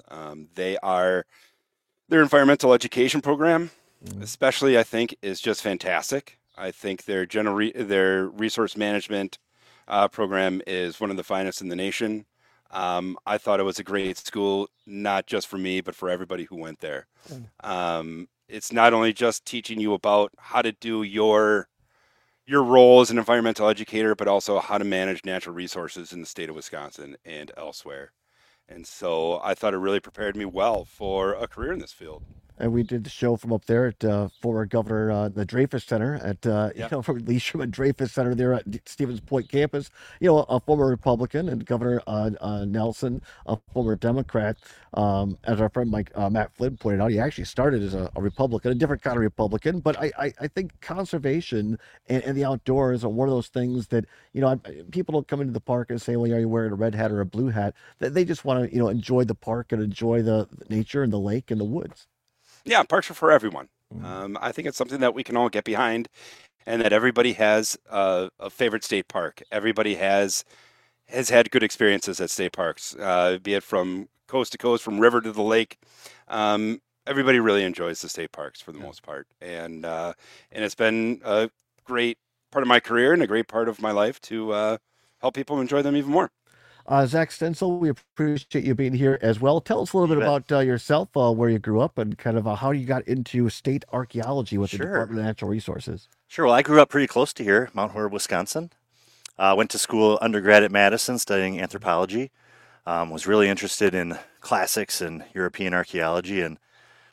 Their environmental education program, especially, I think, is just fantastic. I think their resource management program is one of the finest in the nation. I thought it was a great school, not just for me, but for everybody who went there. It's not only just teaching you about how to do your role as an environmental educator, but also how to manage natural resources in the state of Wisconsin and elsewhere. And so I thought it really prepared me well for a career in this field. And we did the show from up there at former Governor, the Dreyfus Center from Lee Sherman Dreyfus Center there at Stevens Point campus. A former Republican, and Governor Nelson, a former Democrat. As our friend Matt Flynn pointed out, he actually started as a Republican, a different kind of Republican. But I think conservation and the outdoors are one of those things that, people don't come into the park and say, well, are you wearing a red hat or a blue hat? They just want to, enjoy the park and enjoy the nature and the lake and the woods. Yeah, parks are for everyone. I think it's something that we can all get behind, and that everybody has a favorite state park. Everybody has had good experiences at state parks, be it from coast to coast, from river to the lake. Everybody really enjoys the state parks for the most part, and it's been a great part of my career and a great part of my life to help people enjoy them even more. Zach Stencil, we appreciate you being here as well. Tell us a little bit about yourself, where you grew up, and kind of how you got into state archaeology with the Department of Natural Resources. Sure. Well, I grew up pretty close to here, Mount Horeb, Wisconsin. Went to school undergrad at Madison studying anthropology. Was really interested in classics and European archaeology, and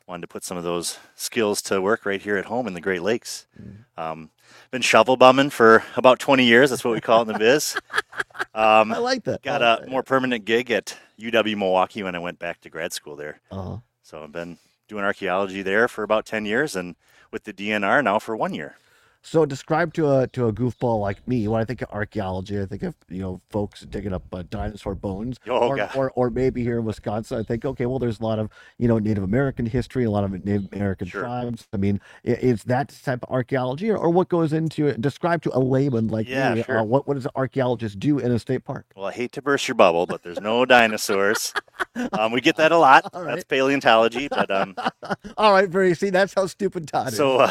wanted to put some of those skills to work right here at home in the Great Lakes. Been shovel bumming for about 20 years. That's what we call it in the biz. I like that. Got a more permanent gig at UW Milwaukee when I went back to grad school there. Uh-huh. So I've been doing archaeology there for about 10 years and with the DNR now for 1 year. So describe to a goofball like me, when I think of archaeology, I think of, folks digging up dinosaur bones, or maybe here in Wisconsin, I think, okay, well, there's a lot of, Native American history, a lot of Native American tribes. I mean, is that type of archaeology or what goes into it? Describe to a layman like me, sure. What does an archaeologist do in a state park? Well, I hate to burst your bubble, but there's no dinosaurs. We get that a lot. Right. That's paleontology, but all right, see, that's how stupid Todd is. So,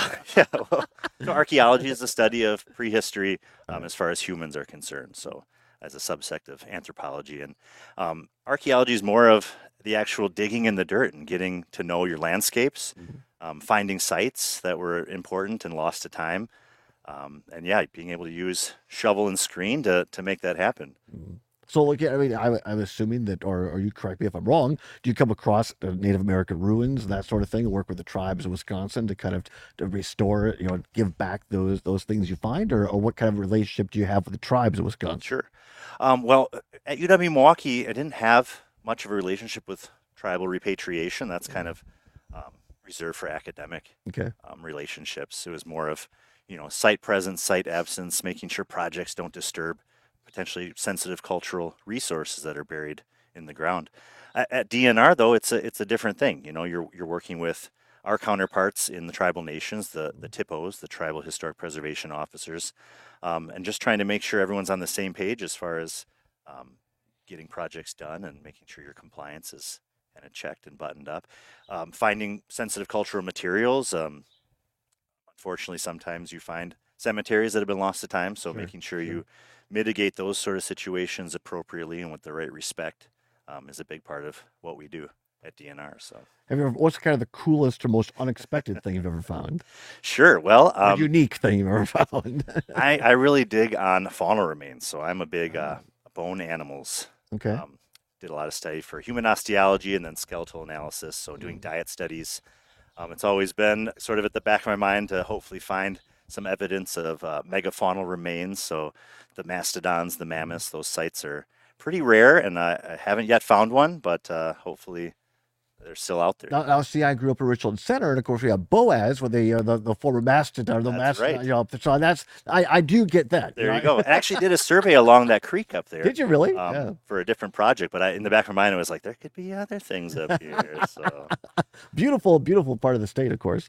so archaeology is the study of prehistory as far as humans are concerned. So, as a subsect of anthropology, and archaeology is more of the actual digging in the dirt and getting to know your landscapes, finding sites that were important and lost to time, and being able to use shovel and screen to make that happen. So, I'm assuming that, or you correct me if I'm wrong, do you come across the Native American ruins and that sort of thing, and work with the tribes of Wisconsin to kind of to restore, give back those things you find, or what kind of relationship do you have with the tribes of Wisconsin? Sure. Well, at UW Milwaukee, I didn't have much of a relationship with tribal repatriation. That's kind of reserved for academic relationships. It was more of, site presence, site absence, making sure projects don't disturb potentially sensitive cultural resources that are buried in the ground. At DNR, though, it's a different thing. You're working with our counterparts in the tribal nations, the TIPOs, the Tribal Historic Preservation Officers, and just trying to make sure everyone's on the same page as far as getting projects done and making sure your compliance is kind of checked and buttoned up. Finding sensitive cultural materials. Unfortunately, sometimes you find cemeteries that have been lost to time, so making sure you mitigate those sort of situations appropriately and with the right respect is a big part of what we do at DNR. So, what's kind of the coolest or most unexpected thing you've ever found? Sure. Well, a unique thing you've ever found. I really dig on faunal remains, so I'm a big bone animals. Okay. Did a lot of study for human osteology and then skeletal analysis. So doing diet studies. It's always been sort of at the back of my mind to hopefully find some evidence of megafaunal remains. So the mastodons, the mammoths, those sites are pretty rare, and I haven't yet found one, but hopefully they're still out there. Now, see, I grew up in Richland Center, and of course we have Boaz, with the former mastodon, That's right. So I do get that. There you go. I actually did a survey along that creek up there. Did you really? For a different project, but in the back of my mind, I was like, there could be other things up here. So beautiful part of the state, of course.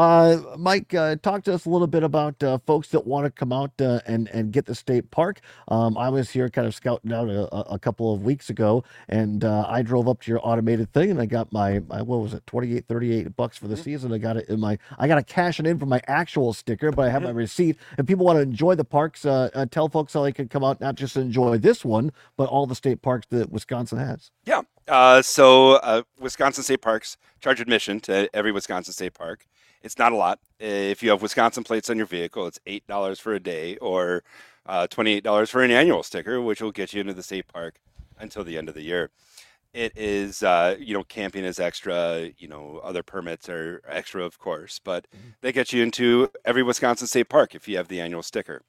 Mike, talk to us a little bit about folks that want to come out and get the state park. I was here kind of scouting out a couple of weeks ago, and I drove up to your automated thing, and I got my what was it, $38 for the season. I got it in I got to cash it in for my actual sticker, but I have my receipt. And people want to enjoy the parks, tell folks how they can come out, not just enjoy this one, but all the state parks that Wisconsin has. Yeah. So Wisconsin State Parks charge admission to every Wisconsin State Park. It's not a lot. If you have Wisconsin plates on your vehicle, it's $8 for a day, or $28 for an annual sticker, which will get you into the state park until the end of the year. It is, camping is extra, other permits are extra, of course, but they get you into every Wisconsin State Park if you have the annual sticker.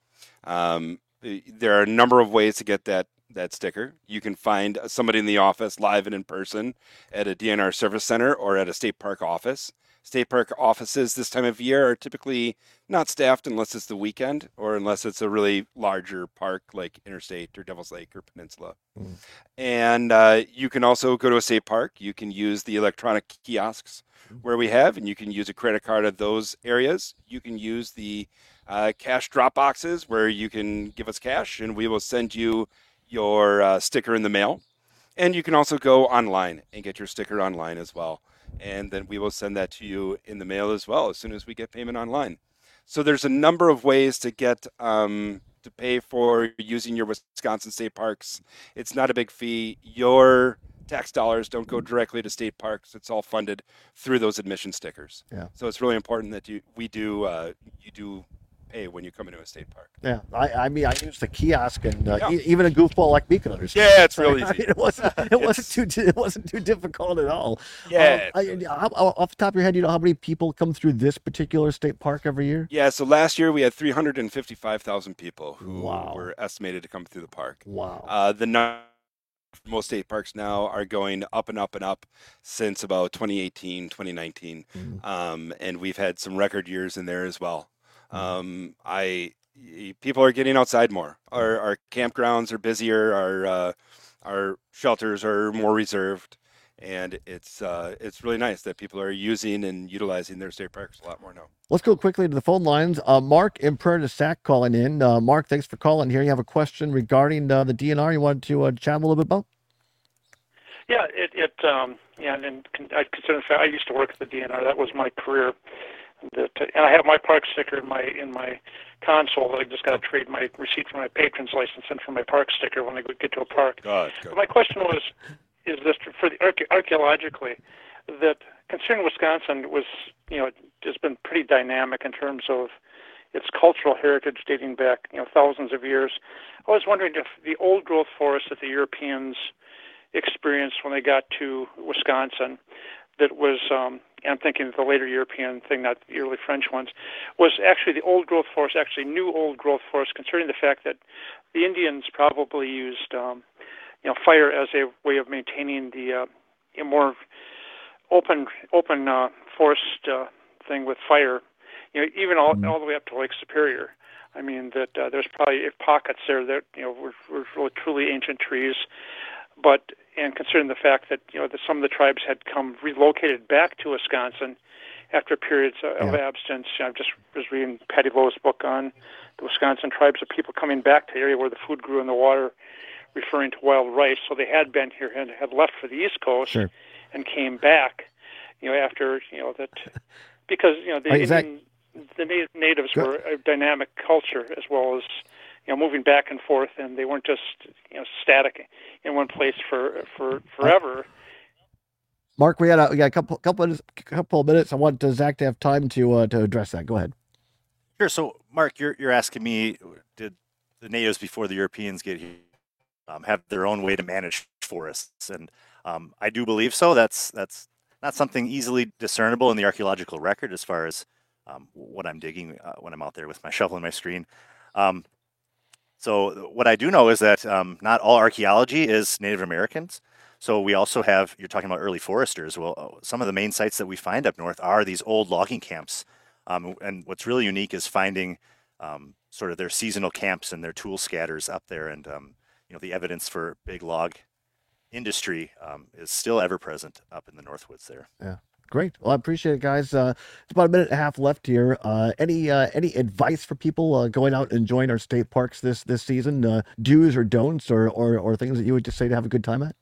There are a number of ways to get that sticker. You can find somebody in the office live and in person at a DNR service center or at a state park office. State park offices this time of year are typically not staffed unless it's the weekend or unless it's a really larger park like Interstate or Devil's Lake or Peninsula. And you can also go to a state park. You can use the electronic kiosks where we have, and you can use a credit card at those areas. You can use the cash drop boxes where you can give us cash and we will send you your sticker in the mail. And you can also go online and get your sticker online as well. And then we will send that to you in the mail as well as soon as we get payment online. So there's a number of ways to get to pay for using your Wisconsin state parks. It's not a big fee. Your tax dollars don't go directly to state parks. It's all funded through those admission stickers. Yeah. So it's really important that you do pay when you come into a state park. Yeah, I mean, I use the kiosk, and even a goofball like me can understand. Yeah, it's real easy. I mean, it wasn't too difficult at all. Yeah. Off the top of your head, you know how many people come through this particular state park every year? Yeah, so last year we had 355,000 people who were estimated to come through the park. Wow. Most state parks now are going up and up and up since about 2018, 2019. And we've had some record years in there as well. People are getting outside more. Our campgrounds are busier. Our shelters are more reserved. And it's really nice that people are using and utilizing their state parks a lot more now. Let's go quickly to the phone lines. Mark in Prairie du Sac calling in. Mark, thanks for calling here. You have a question regarding the DNR you wanted to chat a little bit about? Yeah, and I consider the fact I used to work at the DNR. That was my career. And I have my park sticker in my console. I just got to trade my receipt for my patron's license in for my park sticker when I get to a park. Good. But my question was, is this for the archaeologically, that considering Wisconsin was, has been pretty dynamic in terms of its cultural heritage dating back, thousands of years. I was wondering if the old growth forests that the Europeans experienced when they got to Wisconsin, that was, I'm thinking of the later European thing, not the early French ones, was actually the old growth forest, actually new old growth forest, considering the fact that the Indians probably used, fire as a way of maintaining the more open forest thing with fire, even all the way up to Lake Superior. I mean that there's probably pockets there that were really truly ancient trees, and considering the fact that that some of the tribes had come relocated back to Wisconsin after periods of absence. I just was reading Patty Lowe's book on the Wisconsin tribes of people coming back to the area where the food grew in the water, referring to wild rice. So they had been here and had left for the East Coast and came back, after that, because the natives were a dynamic culture as well as moving back and forth, and they weren't just static in one place for forever. Mark, we got a couple of minutes. I want Zach to have time to address that. Go ahead. Sure. So, Mark, you're asking me, did the natives before the Europeans get here have their own way to manage forests? And I do believe so. That's not something easily discernible in the archaeological record as far as what I'm digging when I'm out there with my shovel and my screen. So what I do know is that not all archaeology is Native Americans. So we also have, you're talking about early foresters. Well, some of the main sites that we find up north are these old logging camps. And what's really unique is finding sort of their seasonal camps and their tool scatters up there. And, the evidence for big log industry is still ever present up in the Northwoods there. Yeah. Great. Well, I appreciate it, guys. It's about a minute and a half left here. Any advice for people going out and enjoying our state parks this season? Do's or don'ts, or things that you would just say to have a good time at?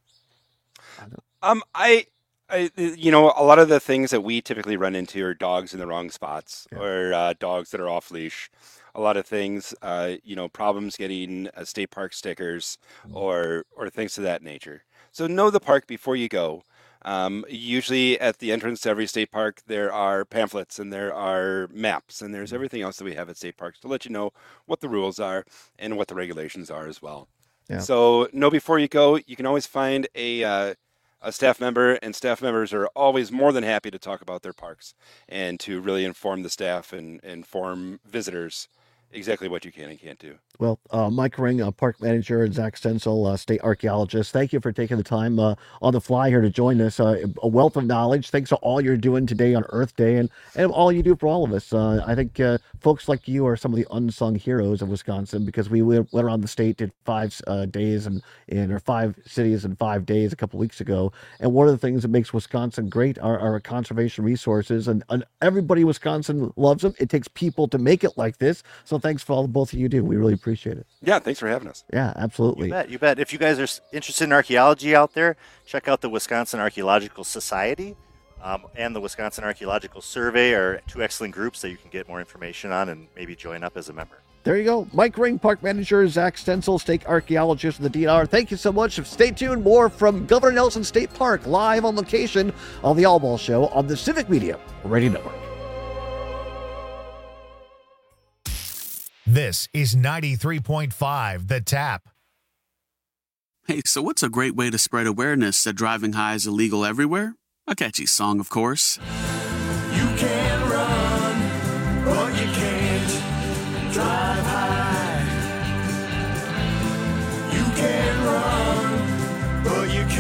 I a lot of the things that we typically run into are dogs in the wrong spots or dogs that are off leash. A lot of things, problems getting state park stickers or things of that nature. So know the park before you go. Usually at the entrance to every state park, there are pamphlets and there are maps and there's everything else that we have at state parks to let you know what the rules are and what the regulations are as well. Yeah. So know before you go. You can always find a staff member, and staff members are always more than happy to talk about their parks and to really inform the staff and inform visitors exactly what you can and can't do. Well, Mike Ring, park manager, and Zach Stensel, state archaeologist, thank you for taking the time on the fly here to join us. A wealth of knowledge. Thanks for all you're doing today on Earth Day and all you do for all of us. I think folks like you are some of the unsung heroes of Wisconsin, because we went around the state, did 5 days or 5 cities in 5 days a couple weeks ago. And one of the things that makes Wisconsin great are our conservation resources, and everybody in Wisconsin loves them. It takes people to make it like this. So thanks for all both of you do. We really appreciate it. Yeah, thanks for having us. Yeah, absolutely. You bet. If you guys are interested in archaeology out there, check out the Wisconsin Archaeological Society and the Wisconsin Archaeological Survey are 2 excellent groups that you can get more information on and maybe join up as a member. There you go. Mike Ring, park manager, Zach Stensel, state archaeologist of the DNR. Thank you so much. Stay tuned. More from Governor Nelson State Park live on location on the All Ball Show on the Civic Media Radio Network. This is 93.5 The Tap. Hey, so what's a great way to spread awareness that driving high is illegal everywhere? A catchy song, of course. You can run, but you can't drive high. You can run, but you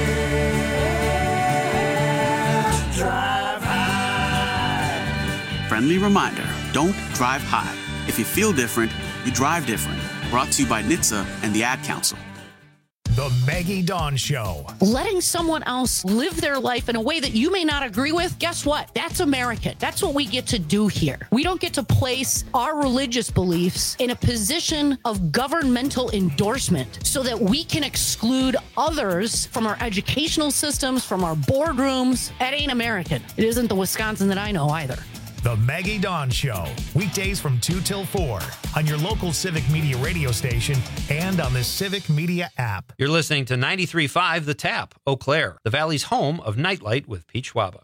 can't drive high. Friendly reminder, don't drive high. If you feel different, you drive different. Brought to you by NHTSA and the Ad Council. The Maggie Dawn Show. Letting someone else live their life in a way that you may not agree with, guess what? That's American. That's what we get to do here. We don't get to place our religious beliefs in a position of governmental endorsement so that we can exclude others from our educational systems, from our boardrooms. That ain't American. It isn't the Wisconsin that I know either. The Maggie Dawn Show, weekdays from 2 till 4 on your local Civic Media radio station and on the Civic Media app. You're listening to 93.5 The Tap, Eau Claire, the Valley's home of Nightlight with Pete Schwaba.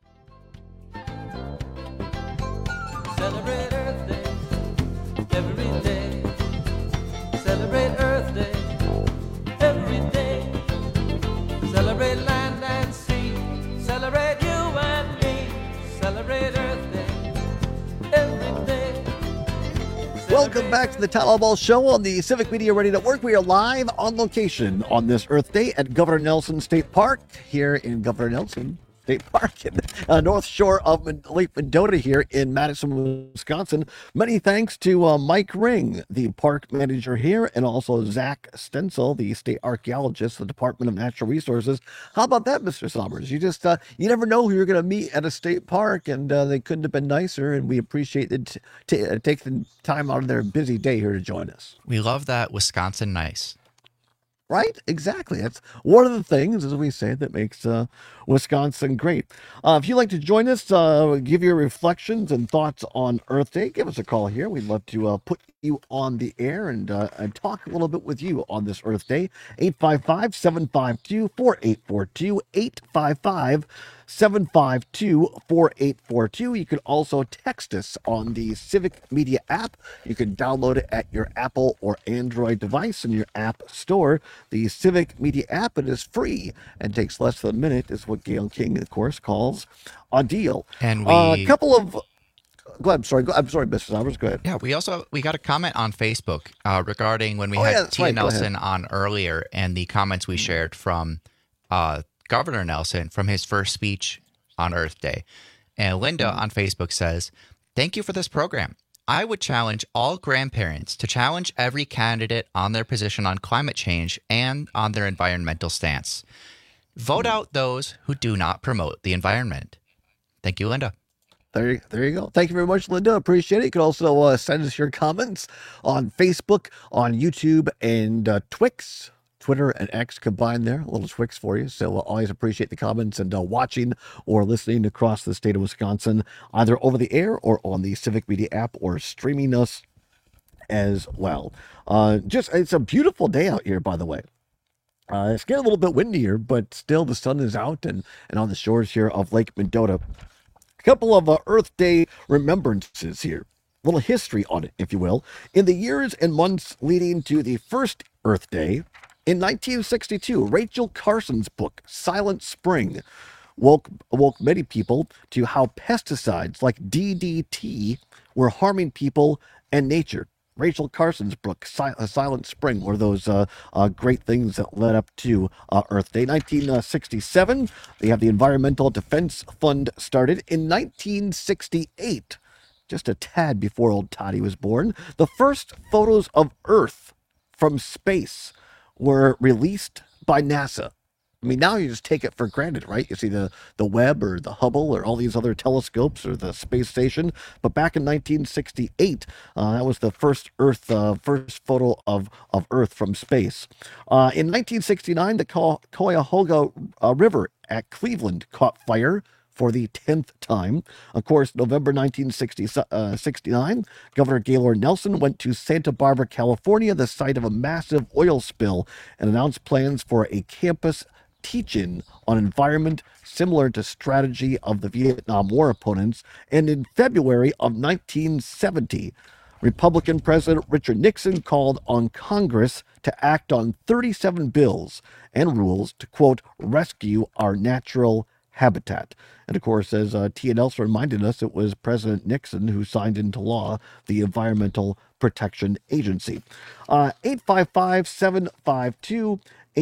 Celebrate Earth Day every day. Celebrate Earth Day every day. Celebrate land and sea. Celebrate you and me. Celebrate Earth Day every day. Welcome back to the Tallow Ball Show on the Civic Media Radio Network. We are live on location on this Earth Day at Governor Nelson State Park here in Governor Nelson State Park in North Shore of Lake Mendota here in Madison, Wisconsin. Many thanks to Mike Ring, the park manager here, and also Zach Stencil, the state archaeologist, the Department of Natural Resources. How about that, Mr. Sommers? You just, you never know who you're going to meet at a state park, and they couldn't have been nicer, and we appreciate it taking time out of their busy day here to join us. We love that Wisconsin nice. Right? Exactly. That's one of the things, as we say, that makes Wisconsin great. If you'd like to join us, give your reflections and thoughts on Earth Day, give us a call here. We'd love to put you on the air and talk a little bit with you on this Earth Day. 855-752-4842, 855-752-4842. You can also text us on the Civic Media app. You can download it at your Apple or Android device in your app store. The Civic Media app, it is free and takes less than a minute, is what Gail King, of course, calls a deal. And a couple of... Go ahead. I'm sorry, Mr. Sommers. Go ahead. Yeah, we got a comment on Facebook regarding when we had Tia Nelson on earlier and the comments we shared from Governor Nelson from his first speech on Earth Day. And Linda on Facebook says, "Thank you for this program. I would challenge all grandparents to challenge every candidate on their position on climate change and on their environmental stance. Vote out those who do not promote the environment." Thank you, Linda. There you go. Thank you very much, Linda. Appreciate it. You can also send us your comments on Facebook, on YouTube, and Twix. Twitter and X combined there. A little Twix for you. So we'll always appreciate the comments and watching or listening across the state of Wisconsin, either over the air or on the Civic Media app or streaming us as well. It's a beautiful day out here, by the way. It's getting a little bit windier, but still the sun is out and on the shores here of Lake Mendota. A couple of Earth Day remembrances here. A little history on it, if you will. In the years and months leading to the first Earth Day, in 1962, Rachel Carson's book, Silent Spring, woke many people to how pesticides like DDT were harming people and nature. Rachel Carson's book, Silent Spring, were those great things that led up to Earth Day. 1967, they have the Environmental Defense Fund started. In 1968, just a tad before old Toddy was born, the first photos of Earth from space were released by NASA. I mean, now you just take it for granted, right? You see the Webb or the Hubble or all these other telescopes or the space station. But back in 1968, that was the first photo of Earth from space. In 1969, the Cuyahoga River at Cleveland caught fire for the 10th time. Of course, November 1969, Governor Gaylord Nelson went to Santa Barbara, California, the site of a massive oil spill, and announced plans for a campus teach-in on environment similar to strategy of the Vietnam War opponents. And in February of 1970, Republican President Richard Nixon called on Congress to act on 37 bills and rules to, quote, rescue our natural habitat. And of course, as Tia Nelson reminded us, it was President Nixon who signed into law the Environmental Protection Agency. 855-752-4842,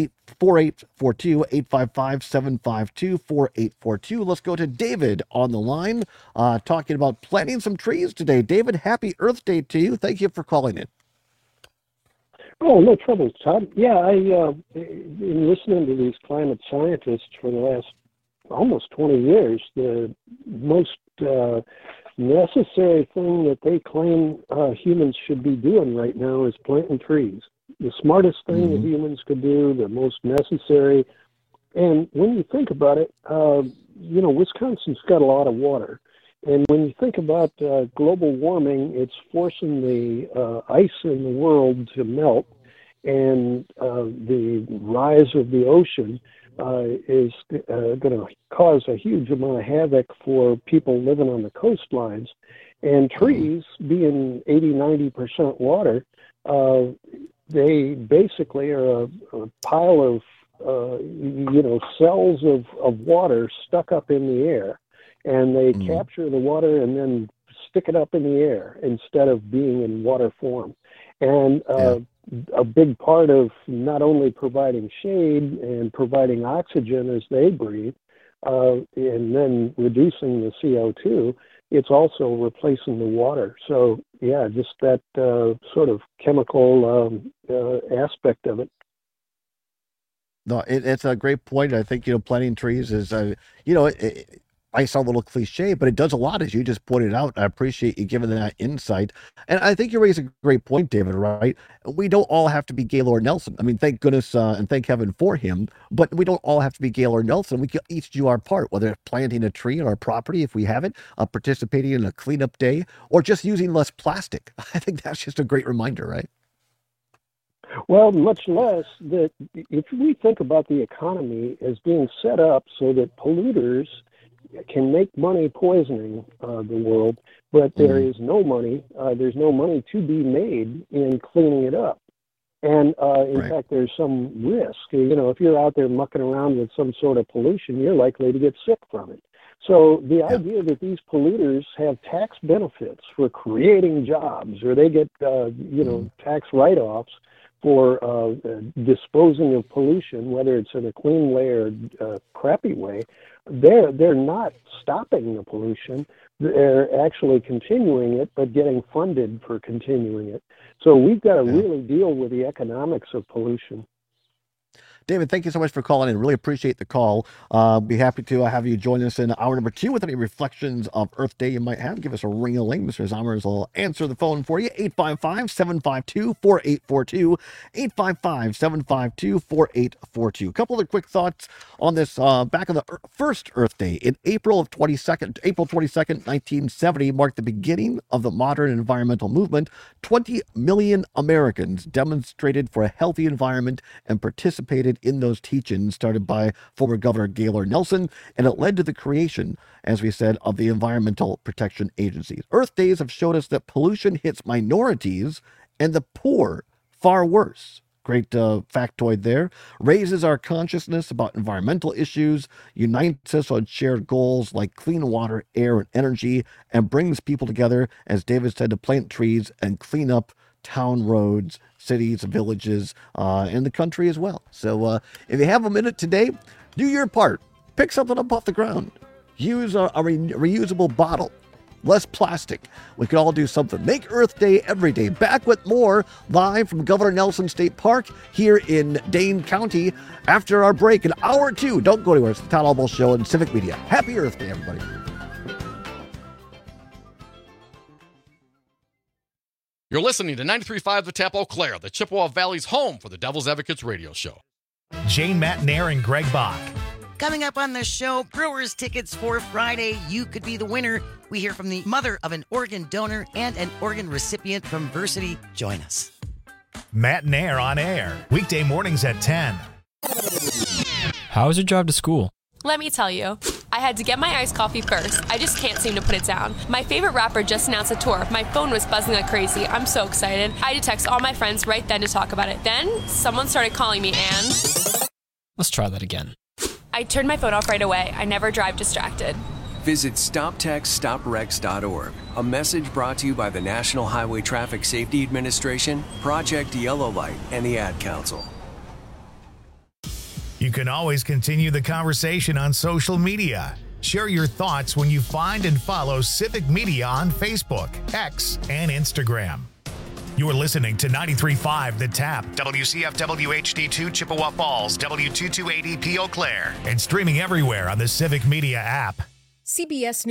855-752-4842. Let's go to David on the line, talking about planting some trees today. David, happy Earth Day to you. Thank you for calling in. Oh, no trouble, Todd. Yeah, I've been listening to these climate scientists for the last almost 20 years. The most necessary thing that they claim humans should be doing right now is planting trees. The smartest thing that humans could do, the most necessary. And when you think about it, Wisconsin's got a lot of water. And when you think about global warming, it's forcing the ice in the world to melt. And the rise of the ocean is going to cause a huge amount of havoc for people living on the coastlines. And trees, being 80-90% water, they basically are a pile of cells of water stuck up in the air, and they capture the water and then stick it up in the air instead of being in water form. And a big part of not only providing shade and providing oxygen as they breathe, and then reducing the CO2, it's also replacing the water. So, yeah, just that sort of chemical aspect of it. No, it's a great point. I think, planting trees is, it might sound a little cliche, but it does a lot, as you just pointed out. I appreciate you giving that insight. And I think you raise a great point, David, right? We don't all have to be Gaylord Nelson. I mean, thank goodness and thank heaven for him, but we don't all have to be Gaylord Nelson. We can each do our part, whether it's planting a tree on our property if we have it, participating in a cleanup day, or just using less plastic. I think that's just a great reminder, right? Well, much less that if we think about the economy as being set up so that polluters can make money poisoning the world, but there is no money. There's no money to be made in cleaning it up. And in fact, there's some risk. If you're out there mucking around with some sort of pollution, you're likely to get sick from it. So the idea that these polluters have tax benefits for creating jobs, or they get tax write-offs for disposing of pollution, whether it's in a clean way or a crappy way, they're not stopping the pollution. They're actually continuing it, but getting funded for continuing it. So we've got to really deal with the economics of pollution. David, thank you so much for calling in. Really appreciate the call. Be happy to have you join us in hour number 2 with any reflections of Earth Day you might have. Give us a ring-a-ling. Mr. Zommers will answer the phone for you. 855-752-4842. 855-752-4842. A couple of quick thoughts on this. Back on the first Earth Day in April 22nd, 1970, marked the beginning of the modern environmental movement. 20 million Americans demonstrated for a healthy environment and participated in those teach-ins started by former Governor Gaylord Nelson, and it led to the creation, as we said, of the Environmental Protection Agency. Earth Days have showed us that pollution hits minorities and the poor far worse. Great factoid there. Raises our consciousness about environmental issues, unites us on shared goals like clean water, air, and energy, and brings people together, as David said, to plant trees and clean up town roads, cities, villages, and the country as well. So if you have a minute today, do your part. Pick something up off the ground. Use a reusable bottle. Less plastic. We can all do something. Make Earth Day every day. Back with more live from Governor Nelson State Park here in Dane County after our break in hour 2. Don't go anywhere. It's the Todd Albaugh Show and Civic Media. Happy Earth Day, everybody. You're listening to 93.5 The Tap Eau Claire, the Chippewa Valley's home for the Devil's Advocates radio show. Jane Matanair and Greg Bach. Coming up on the show, Brewers tickets for Friday. You could be the winner. We hear from the mother of an organ donor and an organ recipient from Versity. Join us. Matanair on air. Weekday mornings at 10. How is your drive to school? Let me tell you. I had to get my iced coffee first. I just can't seem to put it down. My favorite rapper just announced a tour. My phone was buzzing like crazy. I'm so excited. I had to text all my friends right then to talk about it. Then someone started calling me and... Let's try that again. I turned my phone off right away. I never drive distracted. Visit StopTextStopWrecks.org. A message brought to you by the National Highway Traffic Safety Administration, Project Yellow Light, and the Ad Council. You can always continue the conversation on social media. Share your thoughts when you find and follow Civic Media on Facebook, X, and Instagram. You are listening to 93.5 The Tap, WCFW HD2 Chippewa Falls, W228EP Eau Claire, and streaming everywhere on the Civic Media app. CBS News.